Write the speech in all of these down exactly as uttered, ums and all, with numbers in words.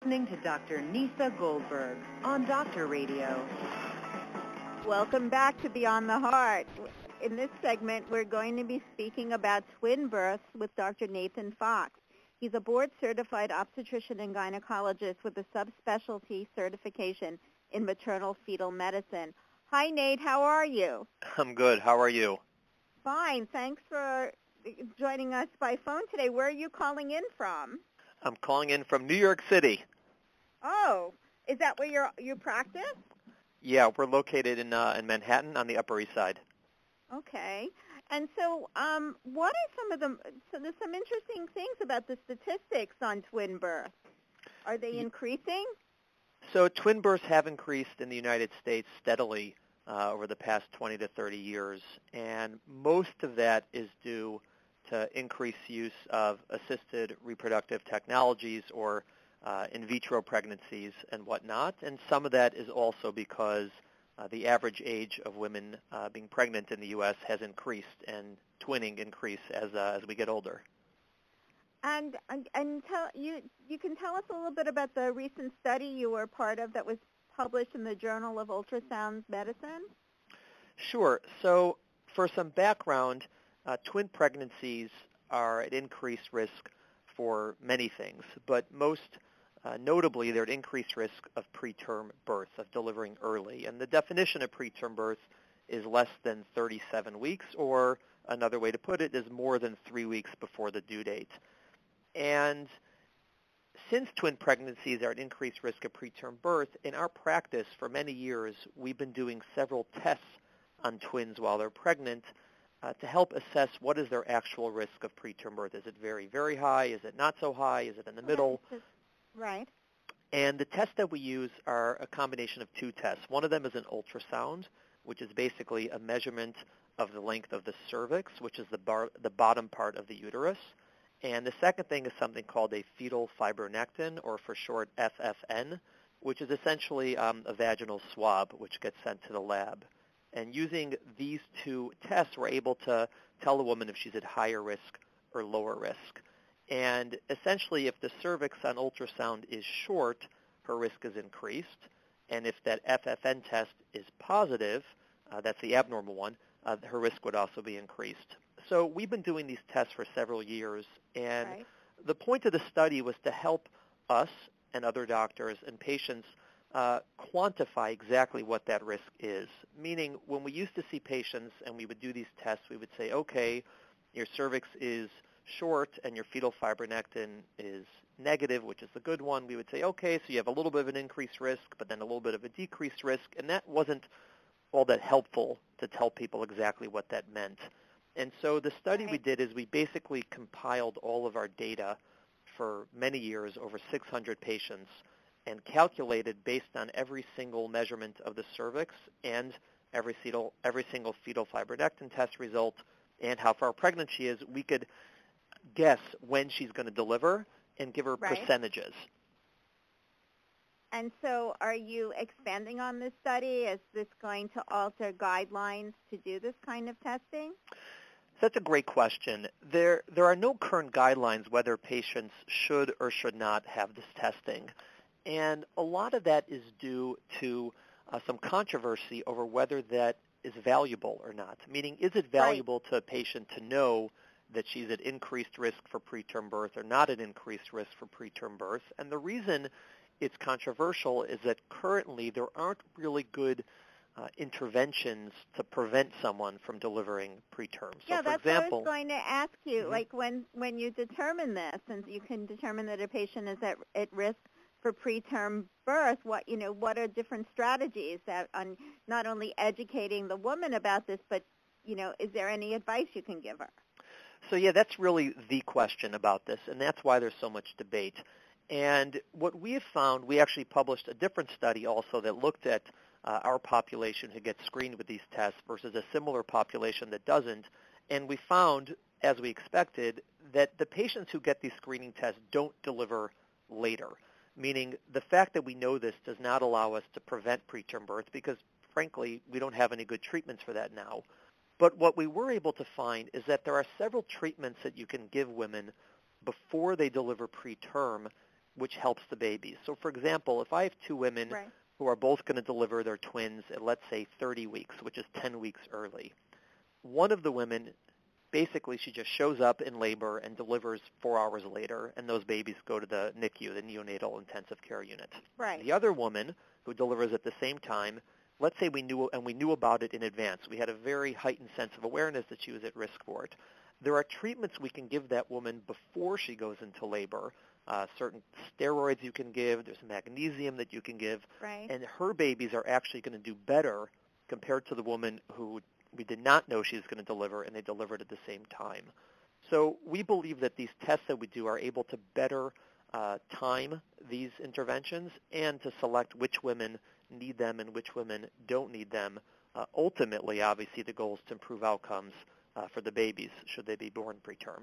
listening to Doctor Nisa Goldberg on Doctor Radio. Welcome back to Beyond the Heart. In this segment, we're going to be speaking about twin births with Doctor Nathan Fox. He's a board-certified obstetrician and gynecologist with a subspecialty certification in maternal fetal medicine. Hi, Nate. How are you? I'm good. How are you? Fine. Thanks for joining us by phone today. Where are you calling in from? I'm calling in from New York City. Oh, is that where you're, you practice? Yeah, we're located in uh, in Manhattan on the Upper East Side. Okay. And so um, what are some of the, so there's some interesting things about the statistics on twin births. Are they increasing? So twin births have increased in the United States steadily uh, over the past twenty to thirty years, and most of that is due to increased use of assisted reproductive technologies or uh, in vitro pregnancies and whatnot, and some of that is also because uh, the average age of women uh, being pregnant in the U S has increased, and twinning increase as uh, as we get older. And and, and tell, you you can tell us a little bit about the recent study you were part of that was published in the Journal of Ultrasound Medicine? Sure. So for some background, uh, twin pregnancies are at increased risk for many things, but most uh, notably they're at increased risk of preterm birth, of delivering early. And the definition of preterm birth is less than thirty-seven weeks, or another way to put it is more than three weeks before the due date. And since twin pregnancies are at increased risk of preterm birth, in our practice for many years, we've been doing several tests on twins while they're pregnant uh, to help assess what is their actual risk of preterm birth. Is it very, very high? Is it not so high? Is it in the middle? Right. And the tests that we use are a combination of two tests. One of them is an ultrasound, which is basically a measurement of the length of the cervix, which is the, bar, the bottom part of the uterus. And the second thing is something called a fetal fibronectin, or for short F F N, which is essentially um, a vaginal swab, which gets sent to the lab. And using these two tests, we're able to tell the woman if she's at higher risk or lower risk. And essentially, if the cervix on ultrasound is short, her risk is increased. And if that F F N test is positive, uh, that's the abnormal one, uh, her risk would also be increased. So we've been doing these tests for several years, and Right. the point of the study was to help us and other doctors and patients uh, quantify exactly what that risk is. Meaning, when we used to see patients and we would do these tests, we would say, okay, your cervix is short and your fetal fibronectin is negative, which is the good one. We would say, okay, so you have a little bit of an increased risk, but then a little bit of a decreased risk, and that wasn't all that helpful to tell people exactly what that meant. And so the study Right. we did is we basically compiled all of our data for many years, over six hundred patients, and calculated based on every single measurement of the cervix and every, fetal, every single fetal fibronectin test result and how far pregnant she is, we could guess when she's going to deliver and give her Right. percentages. And so are you expanding on this study? Is this going to alter guidelines to do this kind of testing? That's a great question. There, there are no current guidelines whether patients should or should not have this testing. And a lot of that is due to uh, some controversy over whether that is valuable or not. Meaning, is it valuable right. to a patient to know that she's at increased risk for preterm birth or not at increased risk for preterm birth? And the reason it's controversial is that currently there aren't really good uh, interventions to prevent someone from delivering preterm. So yeah, for that's example, what I was going to ask you. Mm-hmm. Like when, when you determine this, and you can determine that a patient is at, at risk for preterm birth, what you know, what are different strategies that on not only educating the woman about this, but you know, is there any advice you can give her? So yeah, that's really the question about this, and that's why there's so much debate. And what we have found, we actually published a different study also that looked at uh, our population who gets screened with these tests versus a similar population that doesn't. And we found, as we expected, that the patients who get these screening tests don't deliver later, meaning the fact that we know this does not allow us to prevent preterm birth because, frankly, we don't have any good treatments for that now. But what we were able to find is that there are several treatments that you can give women before they deliver preterm which helps the babies. So, for example, if I have two women Right. who are both going to deliver their twins at, let's say, thirty weeks, which is ten weeks early, one of the women, basically, she just shows up in labor and delivers four hours later, and those babies go to the N I C U, the neonatal intensive care unit. Right. The other woman who delivers at the same time, let's say we knew, and we knew about it in advance. We had a very heightened sense of awareness that she was at risk for it. There are treatments we can give that woman before she goes into labor. Uh, certain steroids you can give. There's magnesium that you can give. Right. And her babies are actually going to do better compared to the woman who we did not know she was going to deliver, and they delivered at the same time. So we believe that these tests that we do are able to better uh, time these interventions and to select which women need them and which women don't need them. Uh, ultimately, obviously, the goal is to improve outcomes uh, for the babies should they be born preterm.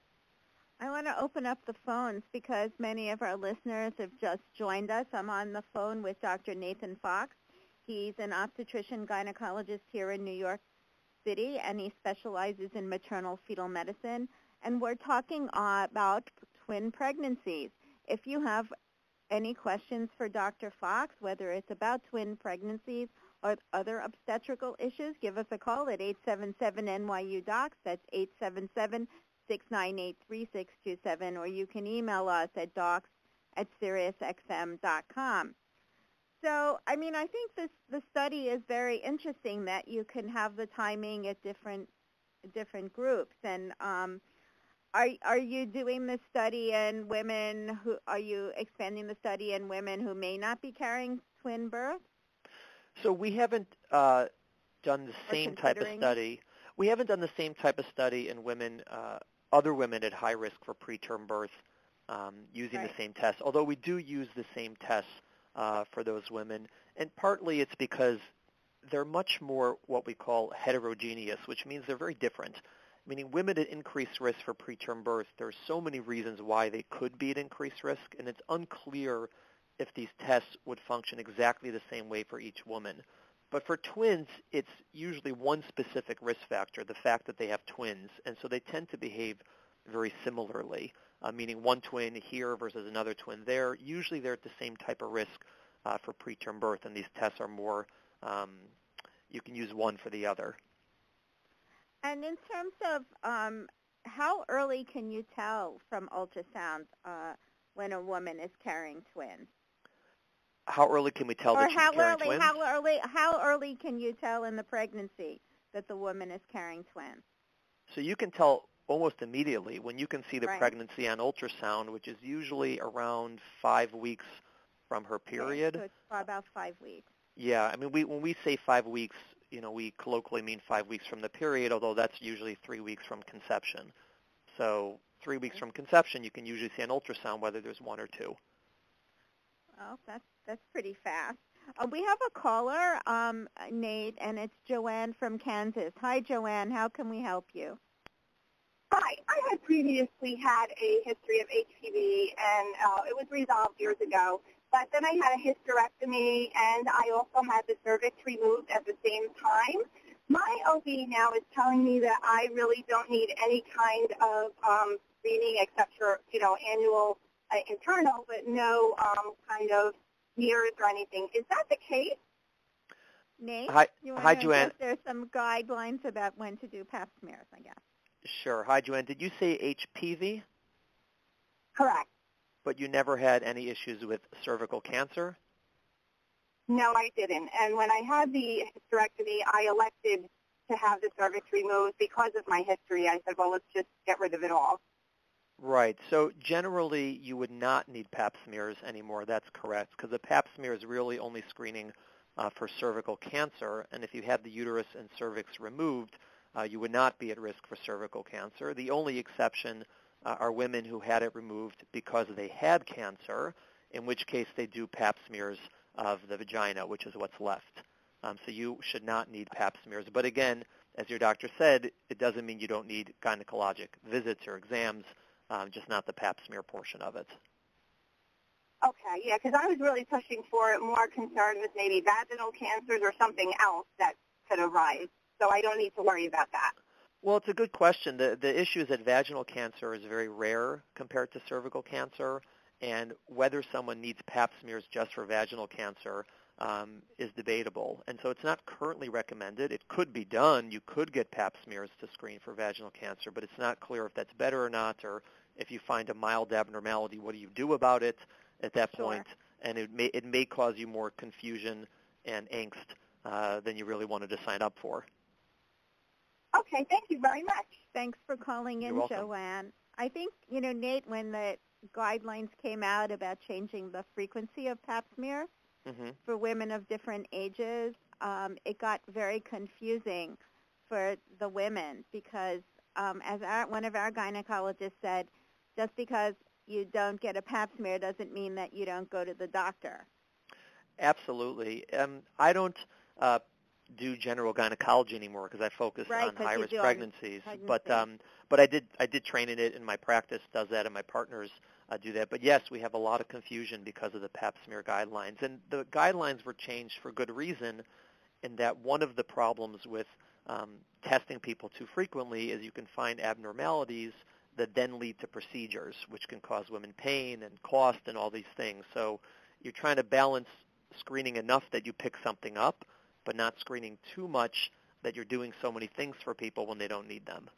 I want to open up the phones because many of our listeners have just joined us. I'm on the phone with Doctor Nathan Fox. He's an obstetrician gynecologist here in New York City, and he specializes in maternal fetal medicine. And we're talking uh, about twin pregnancies. If you have any questions for Doctor Fox, whether it's about twin pregnancies or other obstetrical issues, give us a call at eight seven seven N Y U docs. That's eight seven seven, six nine eight, three six two seven, or you can email us at docs at sirius x m dot com. So, I mean, I think this the study is very interesting that you can have the timing at different different groups. And um, are are you doing this study in women who are you expanding the study in women who may not be carrying twin births? So we haven't uh, done the Or same type of considering- study. We haven't done the same type of study in women, uh, other women at high risk for preterm birth um, using Right. the same test, although we do use the same tests uh, for those women. And partly it's because they're much more what we call heterogeneous, which means they're very different, meaning women at increased risk for preterm birth, there's so many reasons why they could be at increased risk, and it's unclear if these tests would function exactly the same way for each woman. But for twins, it's usually one specific risk factor, the fact that they have twins, and so they tend to behave very similarly, uh, meaning one twin here versus another twin there. Usually they're at the same type of risk uh, for preterm birth, and these tests are more, um, you can use one for the other. And in terms of um, how early can you tell from ultrasound uh, when a woman is carrying twins? How early can we tell or that she's how carrying early, twins? how early, how early can you tell in the pregnancy that the woman is carrying twins? So you can tell almost immediately when you can see the Right. pregnancy on ultrasound, which is usually around five weeks from her period. Okay, so it's about five weeks. Yeah, I mean, we when we say five weeks, you know, we colloquially mean five weeks from the period, although that's usually three weeks from conception. So three weeks from conception, you can usually see on ultrasound whether there's one or two. Oh, that's that's pretty fast. Uh, we have a caller, um, Nate, and it's Joanne from Kansas. Hi, Joanne. How can we help you? Hi, I had previously had a history of H P V, and uh, it was resolved years ago. But then I had a hysterectomy, and I also had the cervix removed at the same time. My O B now is telling me that I really don't need any kind of um, screening except for, you know, annual uh, internal, but no um, kind of mirrors or anything. Is that the case? Nate, Hi, you hi, wanna Joanne. address- There's some guidelines about when to do pap smears, I guess. Sure. Hi, Joanne. Did you say H P V, Correct. but you never had any issues with cervical cancer? No, I didn't. And when I had the hysterectomy, I elected to have the cervix removed because of my history. I said, well, let's just get rid of it all. Right. So generally, you would not need pap smears anymore. That's correct, because the pap smear is really only screening uh, for cervical cancer. And if you have the uterus and cervix removed, uh, you would not be at risk for cervical cancer. The only exception uh, are women who had it removed because they had cancer, in which case they do pap smears of the vagina, which is what's left. Um, so you should not need pap smears. But again, as your doctor said, it doesn't mean you don't need gynecologic visits or exams, um, just not the pap smear portion of it. Okay, yeah, because I was really pushing for it, more concerned with maybe vaginal cancers or something else that could arise. So I don't need to worry about that. Well, it's a good question. The, the issue is that vaginal cancer is very rare compared to cervical cancer, and whether someone needs pap smears just for vaginal cancer um, is debatable. And so it's not currently recommended. It could be done. You could get pap smears to screen for vaginal cancer, but it's not clear if that's better or not, or if you find a mild abnormality, what do you do about it at that Sure. point? And it may, it may cause you more confusion and angst uh, than you really wanted to sign up for. Okay, thank you very much. Thanks for calling in, You're welcome. Joanne. I think, you know, Nate, when the guidelines came out about changing the frequency of pap smears Mm-hmm. for women of different ages, um, it got very confusing for the women because, um, as our, one of our gynecologists said, just because you don't get a pap smear doesn't mean that you don't go to the doctor. Absolutely. Um, I don't uh, do general gynecology anymore because I focus Right, on 'cause you high-risk do on pregnancies. pregnancy. But um, but I did I did train in it, and my practice does that, and my partners uh, do that. But yes, we have a lot of confusion because of the pap smear guidelines, and the guidelines were changed for good reason. In that one of the problems with um, testing people too frequently is you can find abnormalities that then lead to procedures, which can cause women pain and cost and all these things. So you're trying to balance screening enough that you pick something up, but not screening too much that you're doing so many things for people when they don't need them.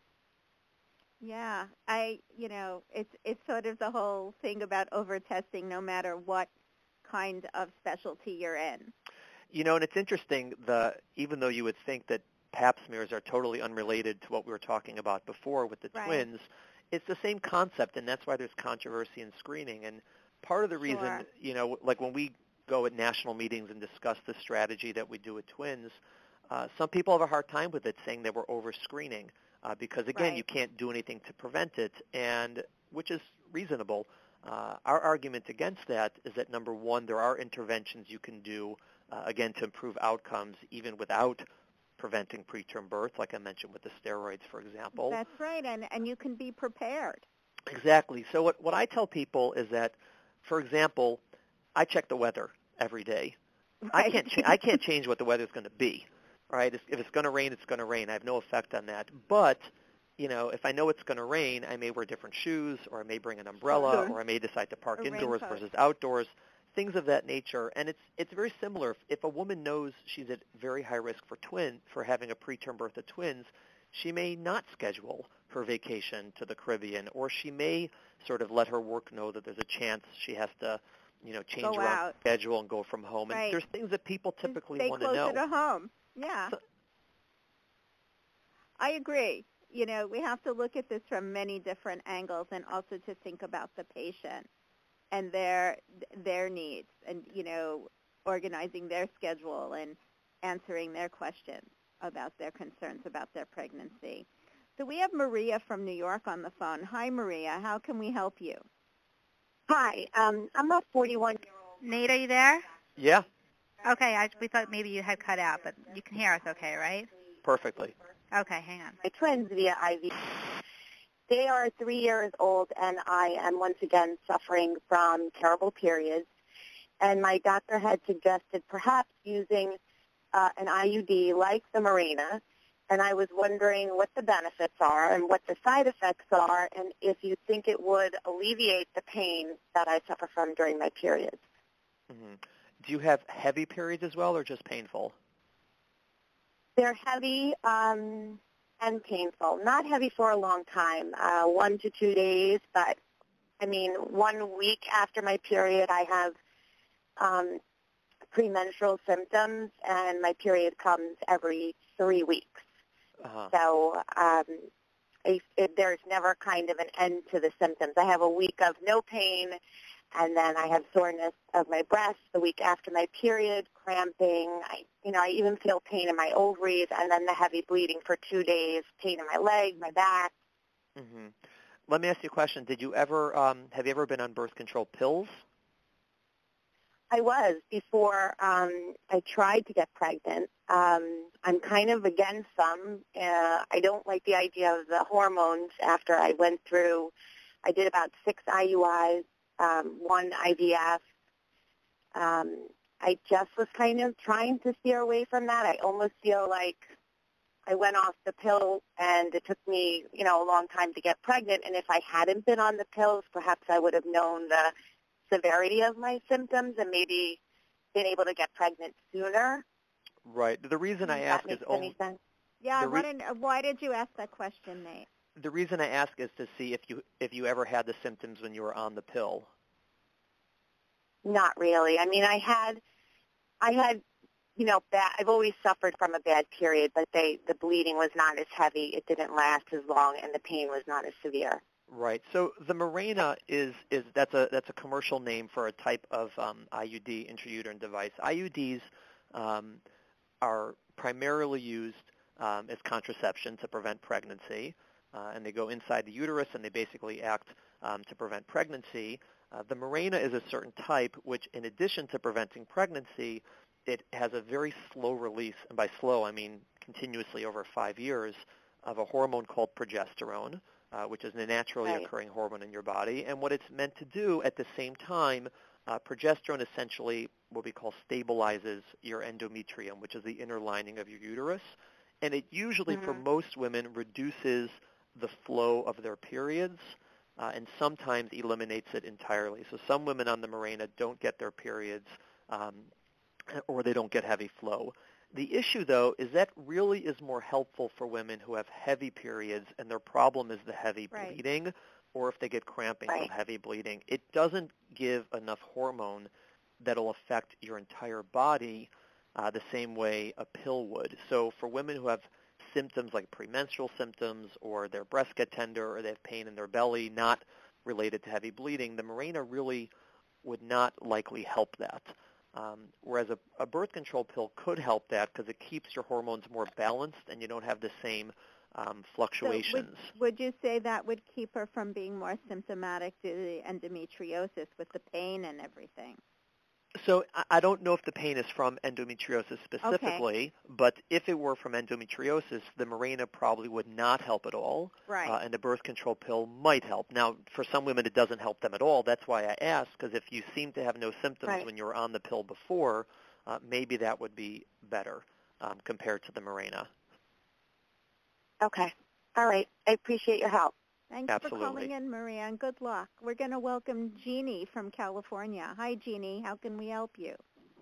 Yeah, I, you know, it's it's sort of the whole thing about over-testing no matter what kind of specialty you're in. You know, and it's interesting, the even though you would think that pap smears are totally unrelated to what we were talking about before with the Right. twins, it's the same concept, and that's why there's controversy in screening. And part of the reason, Sure. you know, like when we go at national meetings and discuss the strategy that we do with twins, uh, some people have a hard time with it, saying that we're over-screening uh, because, again, Right. you can't do anything to prevent it, and which is reasonable. Uh, our argument against that is that, number one, there are interventions you can do, uh, again, to improve outcomes even without preventing preterm birth, like I mentioned with the steroids, for example. That's right, and, and you can be prepared. Exactly. So what, what I tell people is that, for example, I check the weather every day. I Right. can't cha- I can't change what the weather's going to be, right? If if it's going to rain, it's going to rain. I have no effect on that. But, you know, if I know it's going to rain, I may wear different shoes, or I may bring an umbrella, Sure. or I may decide to park A indoors raincoat. versus outdoors, things of that nature. And it's it's very similar. If, if a woman knows she's at very high risk for twin for having a preterm birth of twins, she may not schedule her vacation to the Caribbean, or she may sort of let her work know that there's a chance she has to, you know, change Go around out. her schedule and go from home. And Right. there's things that people typically Stay want to closer know. to home. Yeah. So- I agree. You know, we have to look at this from many different angles and also to think about the patient and their their needs and, you know, organizing their schedule and answering their questions about their concerns about their pregnancy. So we have Maria from New York on the phone. Hi, Maria. How can we help you? Hi, um, I'm a forty-one-year-old. Nate, are you there? Yeah, Okay, I, we thought maybe you had cut out, but you can hear us okay, right? perfectly. Okay, hang on. My twins via I V. They are three years old, and I am once again suffering from terrible periods. And my doctor had suggested perhaps using uh, an I U D like the Mirena, and I was wondering what the benefits are and what the side effects are, and if you think it would alleviate the pain that I suffer from during my periods. hmm Do you have heavy periods as well, or just painful? They're heavy um, and painful. Not heavy for a long time, uh, one to two days, but I mean, one week after my period, I have um, premenstrual symptoms, and my period comes every three weeks. Uh-huh. So um, I, it, there's never kind of an end to the symptoms. I have a week of no pain, and then I have soreness of my breasts the week after my period, cramping. I, you know, I even feel pain in my ovaries, and then the heavy bleeding for two days, pain in my legs, my back. hmm Let me ask you a question. Did you ever, um, have you ever been on birth control pills? I was before um, I tried to get pregnant. Um, I'm kind of against them. Uh, I don't like the idea of the hormones after I went through, I did about six I U Is, um, one I V F. Um, I just was kind of trying to steer away from that. I almost feel like I went off the pill, and it took me, you know, a long time to get pregnant. And if I hadn't been on the pills, perhaps I would have known the severity of my symptoms and maybe been able to get pregnant sooner. Right. The reason I Does ask that make is only any sense? Yeah, I The re- want to. Why did you ask that question, Nate? the reason I ask is to see if you if you ever had the symptoms when you were on the pill. Not really. I mean, I had, I had, you know, bad, I've always suffered from a bad period, but they, the bleeding was not as heavy. It didn't last as long, and the pain was not as severe. Right. So the Mirena is is that's a that's a commercial name for a type of um, I U D, intrauterine device. I U Ds um, are primarily used um, as contraception to prevent pregnancy, uh, and they go inside the uterus and they basically act um, to prevent pregnancy. Uh, the Mirena is a certain type which, in addition to preventing pregnancy, it has a very slow release, and by slow I mean continuously over five years, of a hormone called progesterone, uh, which is a naturally Right. occurring hormone in your body. And what it's meant to do at the same time, uh, progesterone essentially what we call stabilizes your endometrium, which is the inner lining of your uterus. And it usually, Mm-hmm. for most women, reduces the flow of their periods, uh, and sometimes eliminates it entirely. So some women on the Mirena don't get their periods, um, or they don't get heavy flow. The issue, though, is that really is more helpful for women who have heavy periods and their problem is the heavy Right. bleeding, or if they get cramping Right. from heavy bleeding. It doesn't give enough hormone that'll affect your entire body uh, the same way a pill would. So for women who have symptoms like premenstrual symptoms, or their breasts get tender, or they have pain in their belly not related to heavy bleeding, the Mirena really would not likely help that. Um, whereas a, a birth control pill could help that because it keeps your hormones more balanced and you don't have the same um, fluctuations. So would, would you say that would keep her from being more symptomatic due to the endometriosis with the pain and everything? So I- I don't know if the pain is from endometriosis specifically, but if it were from endometriosis, the Mirena probably would not help at all, Right. uh, and the birth control pill might help. Now, for some women, it doesn't help them at all. That's why I asked, because if you seem to have no symptoms Right. when you were on the pill before, uh, maybe that would be better um, compared to the Mirena. Okay. All right. I appreciate your help. Thanks for Absolutely. calling in, Maria, and good luck. We're going to welcome Jeannie from California. Hi, Jeannie. How can we help you?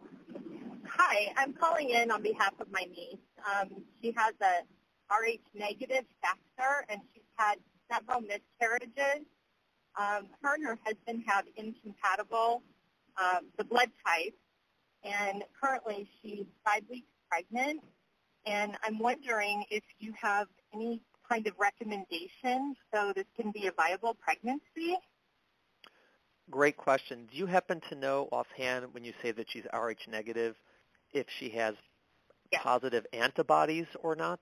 Hi, I'm calling in on behalf of my niece. Um, she has a R H negative factor, and she's had several miscarriages. Um, her and her husband have incompatible um, the blood type, and currently she's five weeks pregnant. And I'm wondering if you have any kind of recommendation so this can be a viable pregnancy. Great question. Do you happen to know offhand, when you say that she's R H negative, if she has Yes. positive antibodies or not?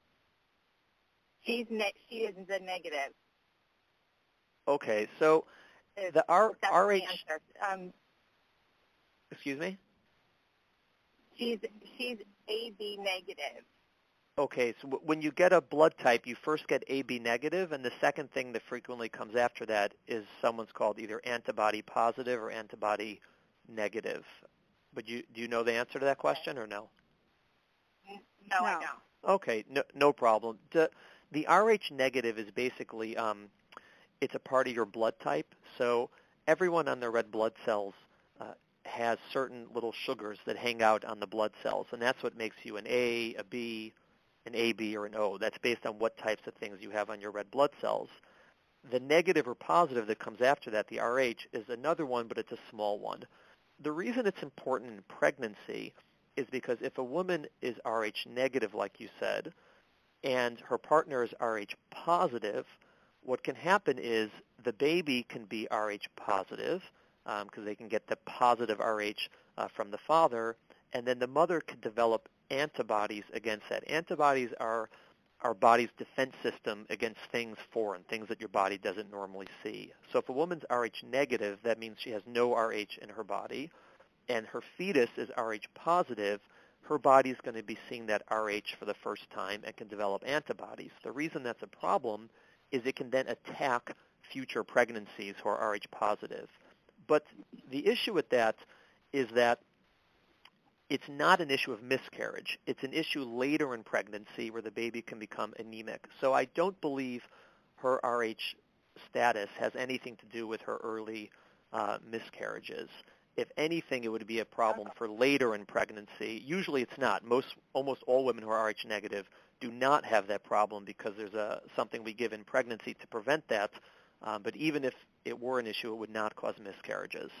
She's ne- she is the negative. Okay, so If- the R- if that's R the H, answer. Um, excuse me? she's she's A B negative. Okay, so w- when you get a blood type, you first get A B negative, and the second thing that frequently comes after that is someone's called either antibody positive or antibody negative. But you, do you know the answer to that question or no? N- No, I No. don't. Okay, no, no problem. The, the R H negative is basically, um, it's a part of your blood type. So everyone on their red blood cells uh, has certain little sugars that hang out on the blood cells, and that's what makes you an A, a B, an A B, or an O. That's based on what types of things you have on your red blood cells. The negative or positive that comes after that, the R H, is another one, but it's a small one. The reason it's important in pregnancy is because if a woman is R H negative, like you said, and her partner is R H positive, what can happen is the baby can be R H positive because um, they can get the positive R H uh, from the father, and then the mother could develop antibodies against that. Antibodies are our body's defense system against things foreign, things that your body doesn't normally see. So if a woman's R H negative, that means she has no R H in her body, and her fetus is R H positive, her body's going to be seeing that R H for the first time and can develop antibodies. The reason that's a problem is it can then attack future pregnancies who are R H positive. But the issue with that is that it's not an issue of miscarriage. It's an issue later in pregnancy where the baby can become anemic. So I don't believe her R H status has anything to do with her early uh, miscarriages. If anything, it would be a problem for later in pregnancy. Usually it's not. Most, almost all women who are R H negative do not have that problem because there's a, something we give in pregnancy to prevent that. Um, but even if it were an issue, it would not cause miscarriages.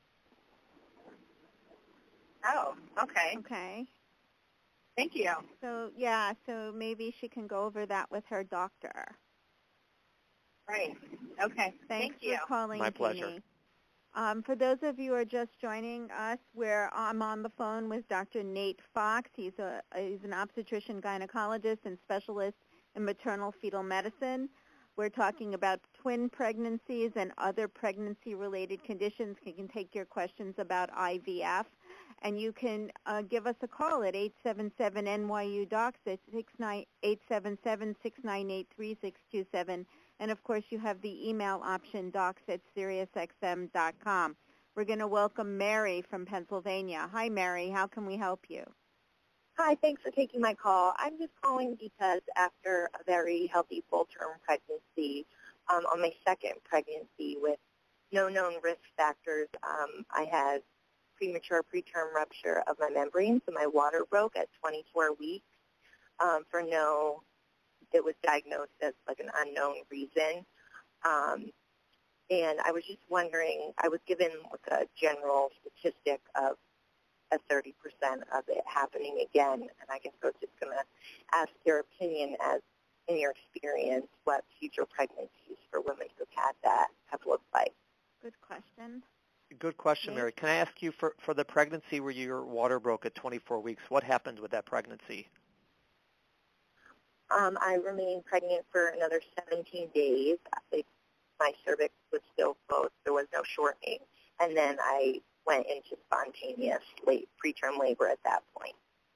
Oh, okay. Okay. Thank you. So, yeah, so maybe she can go over that with her doctor. Right. Okay. Thanks Thank you. for calling, My pleasure. Jeannie. Um, for those of you who are just joining us, we're, I'm on the phone with Doctor Nate Fox. He's, a, he's an obstetrician gynecologist and specialist in maternal fetal medicine. We're talking about twin pregnancies and other pregnancy-related conditions. You can take your questions about I V F. And you can uh, give us a call at eight seven seven N Y U docs at eight seven seven, six nine eight, three six two seven. And, of course, you have the email option, docs at Sirius X M dot com. We're going to welcome Mary from Pennsylvania. Hi, Mary. How can we help you? Hi, thanks for taking my call. I'm just calling because after a very healthy full-term pregnancy, um, on my second pregnancy with no known risk factors, um, I had premature preterm rupture of my membrane, so my water broke at twenty-four weeks um, for no, it was diagnosed as like an unknown reason. Um, and I was just wondering, I was given like a general statistic of a thirty percent of it happening again, and I guess I was just going to ask your opinion as, in your experience, what future pregnancies for women who've had that have looked like. Good question. Good question, Mary. Can I ask you, for, for the pregnancy where your water broke at twenty-four weeks, what happened with that pregnancy? Um, I remained pregnant for another seventeen days. I, my cervix was still closed. There was no shortening. And then I went into spontaneous late preterm labor at that point.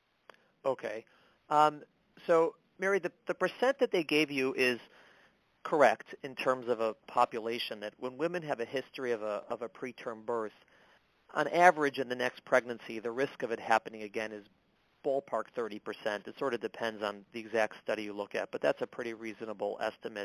Okay. Um, so, Mary, the, the percent that they gave you is correct in terms of a population, that when women have a history of a, of a preterm birth, on average in the next pregnancy, the risk of it happening again is ballpark thirty percent. It sort of depends on the exact study you look at, but that's a pretty reasonable estimate.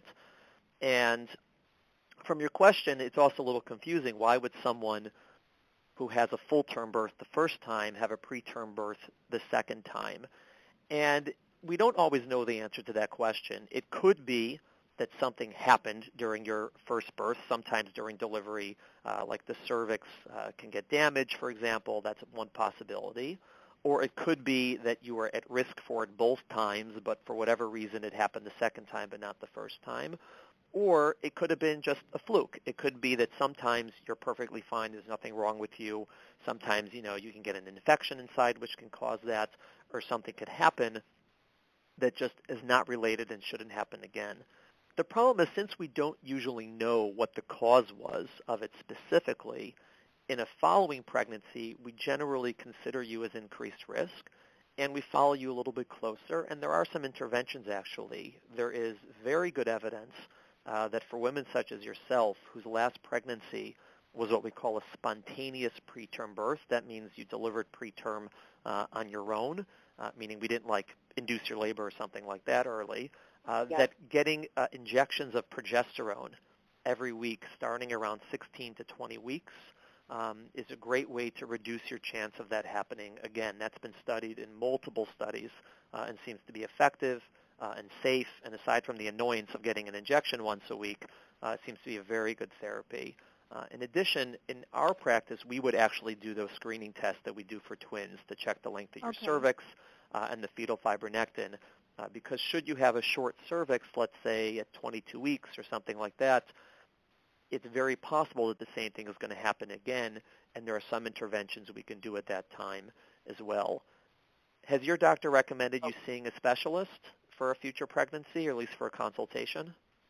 And from your question, it's also a little confusing. Why would someone who has a full-term birth the first time have a preterm birth the second time? And we don't always know the answer to that question. It could be that something happened during your first birth, sometimes during delivery, uh, like the cervix uh, can get damaged, for example. That's one possibility. Or it could be that you were at risk for it both times, but for whatever reason it happened the second time but not the first time. Or it could have been just a fluke. It could be that sometimes you're perfectly fine, there's nothing wrong with you. Sometimes, you know, you can get an infection inside which can cause that, or something could happen that just is not related and shouldn't happen again. The problem is, since we don't usually know what the cause was of it specifically, in a following pregnancy, we generally consider you as increased risk, and we follow you a little bit closer. And there are some interventions, actually. There is very good evidence uh, that for women such as yourself, whose last pregnancy was what we call a spontaneous preterm birth, that means you delivered preterm uh, on your own, uh, meaning we didn't like induce your labor or something like that early, uh, Yes. that getting uh, injections of progesterone every week starting around sixteen to twenty weeks um, is a great way to reduce your chance of that happening again. That's been studied in multiple studies uh, and seems to be effective uh, and safe, and aside from the annoyance of getting an injection once a week, uh, it seems to be a very good therapy. Uh, in addition, in our practice, we would actually do those screening tests that we do for twins to check the length of your Okay. cervix uh, and the fetal fibronectin, uh, because should you have a short cervix, let's say at twenty-two weeks or something like that, it's very possible that the same thing is going to happen again, and there are some interventions we can do at that time as well. Has your doctor recommended you seeing a specialist for a future pregnancy, or at least for a consultation?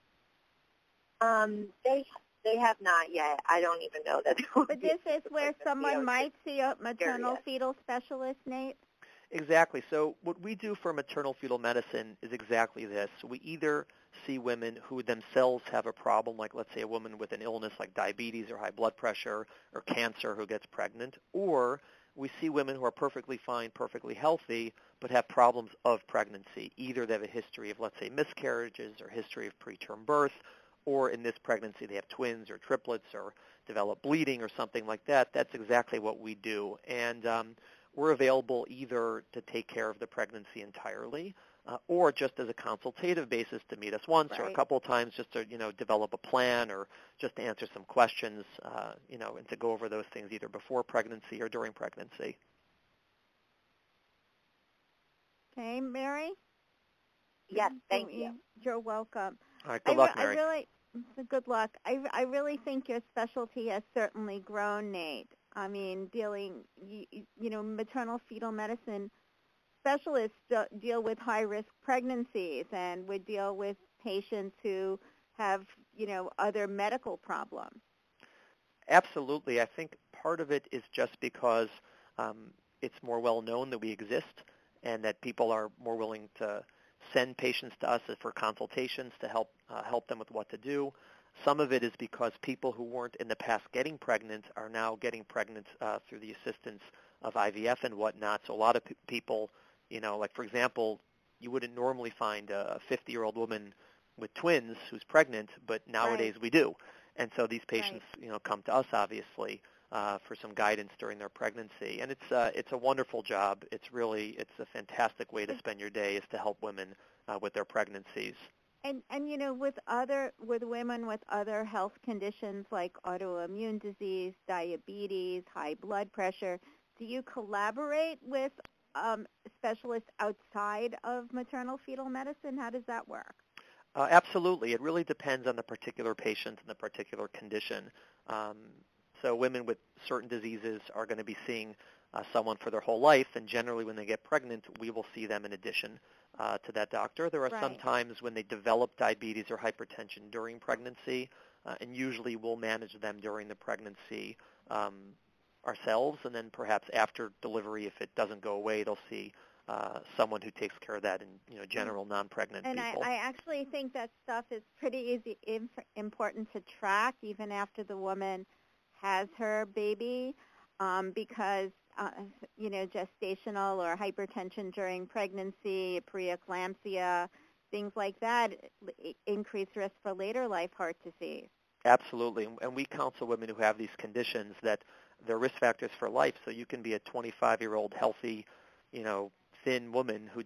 Um, they they have not yet. I don't even know that. But this is where someone might see a maternal Area. fetal specialist, Nate? Exactly. So what we do for maternal fetal medicine is exactly this. We either see women who themselves have a problem, like let's say a woman with an illness like diabetes or high blood pressure or cancer who gets pregnant, or we see women who are perfectly fine, perfectly healthy, but have problems of pregnancy. Either they have a history of, let's say, miscarriages or history of preterm birth, or in this pregnancy they have twins or triplets or develop bleeding or something like that. That's exactly what we do. And um, we're available either to take care of the pregnancy entirely, uh, or just as a consultative basis to meet us once Right. or a couple of times just to, you know, develop a plan or just to answer some questions, uh, you know, and to go over those things either before pregnancy or during pregnancy. Okay, Mary? Yes, thank You- you. You're welcome. All right, I, good luck, re- Mary. I really, good luck. I, I really think your specialty has certainly grown, Nate. I mean, dealing, you, you know, maternal fetal medicine specialists de- deal with high-risk pregnancies and would deal with patients who have, you know, other medical problems. Absolutely. I think part of it is just because um, it's more well known that we exist and that people are more willing to send patients to us for consultations to help uh, help them with what to do. Some of it is because people who weren't in the past getting pregnant are now getting pregnant uh, through the assistance of I V F and whatnot. So a lot of p- people, you know, like for example, you wouldn't normally find a fifty-year-old woman with twins who's pregnant, but nowadays Right. we do. And so these patients, you know, come to us obviously uh, for some guidance during their pregnancy. And it's uh, it's a wonderful job. It's really it's a fantastic way to spend your day is to help women uh, with their pregnancies. And and you know, with other with women with other health conditions like autoimmune disease, diabetes, high blood pressure, do you collaborate with um, specialists outside of maternal fetal medicine? How does that work? Uh, absolutely. It really depends on the particular patient and the particular condition. Um, so women with certain diseases are going to be seeing uh, someone for their whole life, and generally when they get pregnant, we will see them in addition uh, to that doctor. There are Right. some times when they develop diabetes or hypertension during pregnancy, uh, and usually we'll manage them during the pregnancy um, ourselves, and then perhaps after delivery, if it doesn't go away, they'll see uh, someone who takes care of that in, you know, general non-pregnant And I, people. I actually think that stuff is pretty easy, inf- important to track even after the woman has her baby, um, because uh, you know, gestational or hypertension during pregnancy, preeclampsia, things like that i- increase risk for later life heart disease. Absolutely. And we counsel women who have these conditions that they're risk factors for life. So you can be a twenty-five-year-old healthy, you know, thin woman who